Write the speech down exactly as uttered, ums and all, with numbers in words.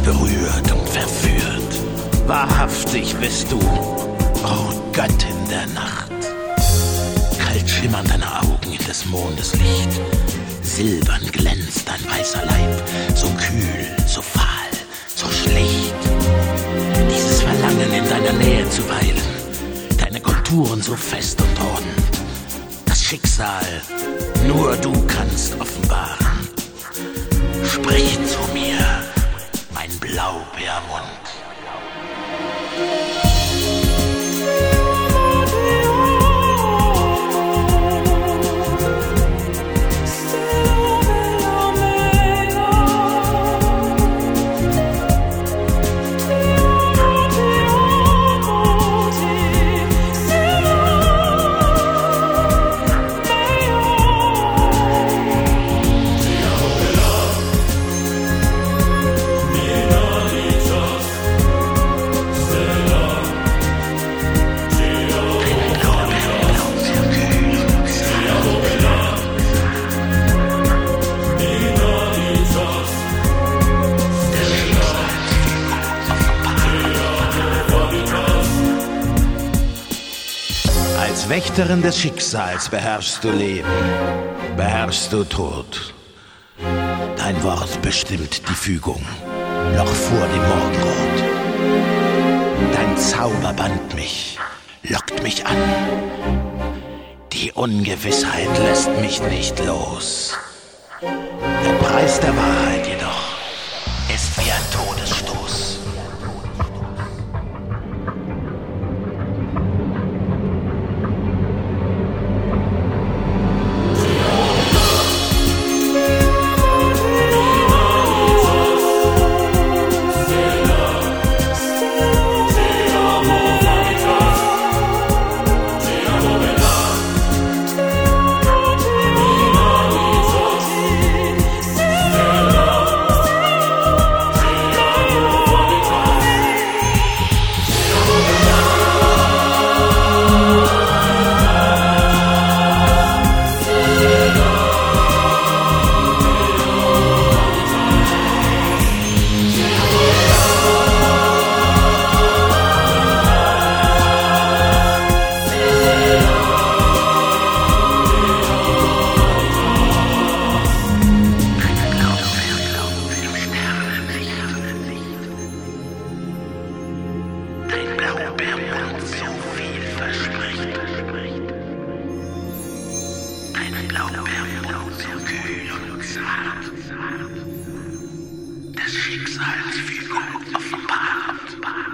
berührt und verführt. Wahrhaftig bist du, o Göttin der Nacht. Kalt schimmern deine Augen in des Mondes Licht. Silbern glänzt dein weißer Leib, so kühl, so fahl, so schlicht. Dieses Verlangen, in deiner Nähe zu weilen, deine Konturen so fest und rund. Das Schicksal nur du kannst offenbaren. Sprich zu mir, mein Blaubeermund. Als Wächterin des Schicksals beherrschst du Leben, beherrschst du Tod. Dein Wort bestimmt die Fügung, noch vor dem Morgenrot. Dein Zauber band mich, lockt mich an. Die Ungewissheit lässt mich nicht los. Der Preis der Wahrheit jedoch ist wie ein Todesstoß. Blaubeermund, so kühl und zart, des Schicksals Fügung offenbart.